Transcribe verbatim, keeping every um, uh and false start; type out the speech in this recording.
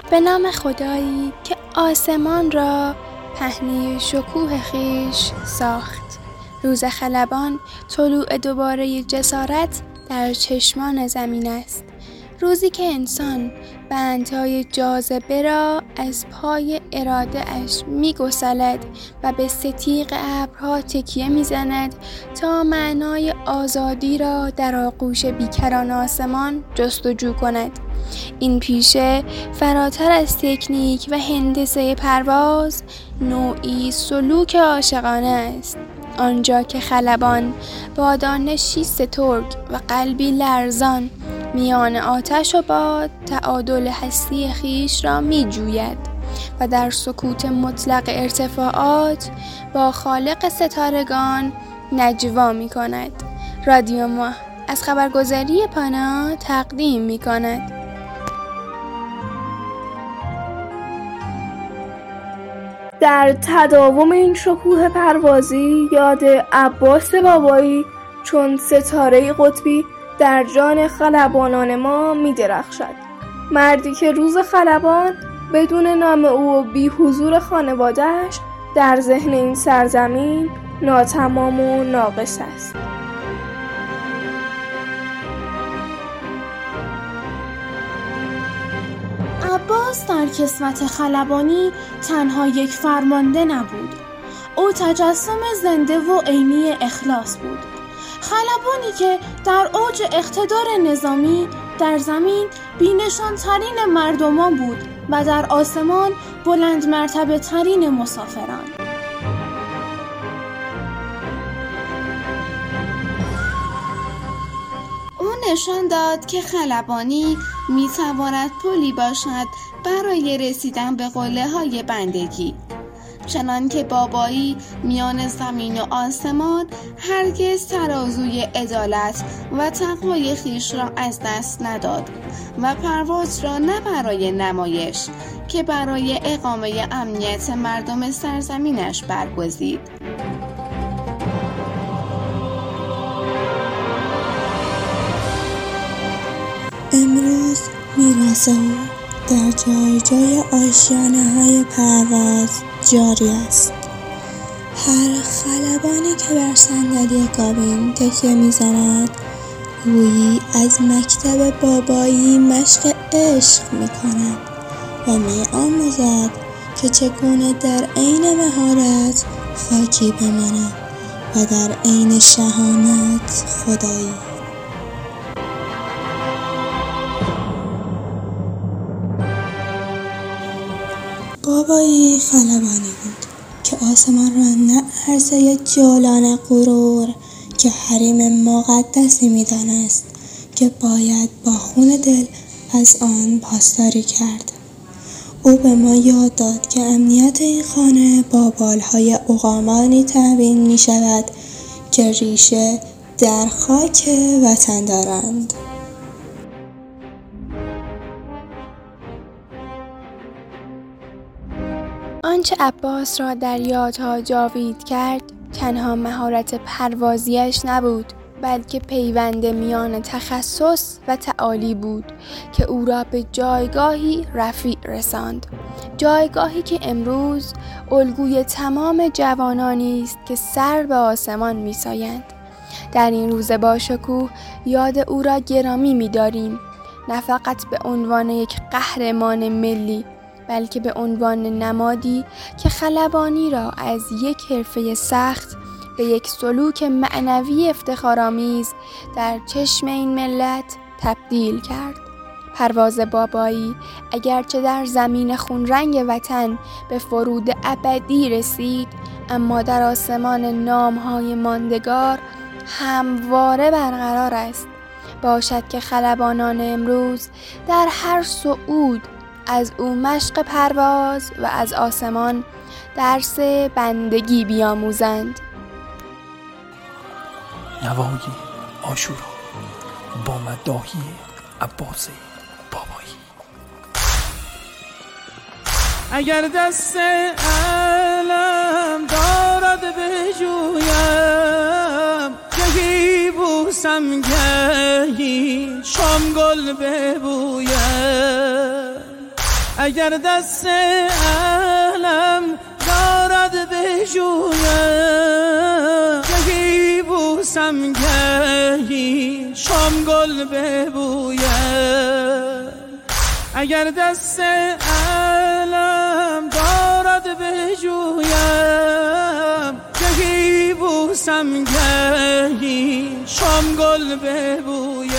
به نام خدایی که آسمان را پهنه شکوه خیش ساخت. روز خلبان طلوع دوباره جسارت در چشمان زمین است. روزی که انسان بندهای جاذبه را از پای اراده اش می گسلد و به ستیغ ابرها تکیه می زند تا معنای آزادی را در آغوش بیکران آسمان جستجو کند. این پیشه فراتر از تکنیک و هندسه پرواز نوعی سلوک عاشقانه است. آنجا که خلبان با دانشی سترگ و قلبی لرزان میان آتش و باد تعادل هستی خیش را می جوید و در سکوت مطلق ارتفاعات با خالق ستارگان نجوا می کند. رادیو ماه از خبرگزاری پانا تقدیم می کند. در تداوم این شکوه پروازی یاد عباس بابایی چون ستاره قطبی در جان خلبانان ما می درخشد. مردی که روز خلبان بدون نام او و بی حضور خانواده‌اش در ذهن این سرزمین ناتمام و ناقص است. عباس در کسوت خلبانی تنها یک فرمانده نبود. او تجسم زنده و عینی اخلاص بود. خلبانی که در اوج اقتدار نظامی در زمین بی‌نشان ترین مردمان بود و در آسمان بلند مرتبه ترین مسافران. او نشان داد که خلبانی میتواند پلی باشد برای رسیدن به قله های بندگی. چنان که بابایی میان زمین و آسمان هرگز ترازوی عدالت و تقوای خیش را از دست نداد و پرواز را نه برای نمایش که برای اقامه امنیت مردم سرزمینش برگزید. امروز میراث او در جای جای آشیانه های پرواز جاری است. هر خلبانی که بر صندلی کابین تکیه میزند گویی از مکتب بابایی مشق عشق میکند و میآموزد که چگونه در عین مهارت خاکی بماند و در عین شهامت خدایی. بابایی خلبانی بود که آسمان را نه عرصه جولان غرور که حریم مقدسی می‌دانست که باید با خون دل از آن پاسداری کرد. او به ما یاد داد که امنیت این خانه با بالهای اقامانی تأمین می‌شود که ریشه در خاک وطن دارند. آنچه عباس را در یادها جاوید کرد تنها مهارت پروازیش نبود، بلکه پیوند میان تخصص و تعالی بود که او را به جایگاهی رفیع رساند. جایگاهی که امروز الگوی تمام جوانانی است که سر به آسمان می‌سایند. در این روز با شکوه یاد او را گرامی می‌داریم، نه فقط به عنوان یک قهرمان ملی، بلکه به عنوان نمادی که خلبانی را از یک حرفه سخت به یک سلوک معنوی افتخارآمیز در چشم این ملت تبدیل کرد. پرواز بابایی اگرچه در زمین خونرنگ وطن به فرود ابدی رسید، اما در آسمان نام‌های ماندگار همواره برقرار است. باشد که خلبانان امروز در هر صعود از او مشق پرواز و از آسمان درس بندگی بیاموزند. نوای عاشورا با مداحی عباس بابایی. اگر دست علم دارد بجویم، گهی بوسم گهی شام گل ببویم. اگر دست علم دارد بجویم، گهی بوسم گهی شام گل ببویم. اگر دست علم دارد بجویم، گهی بوسم گهی شام گل ببویم.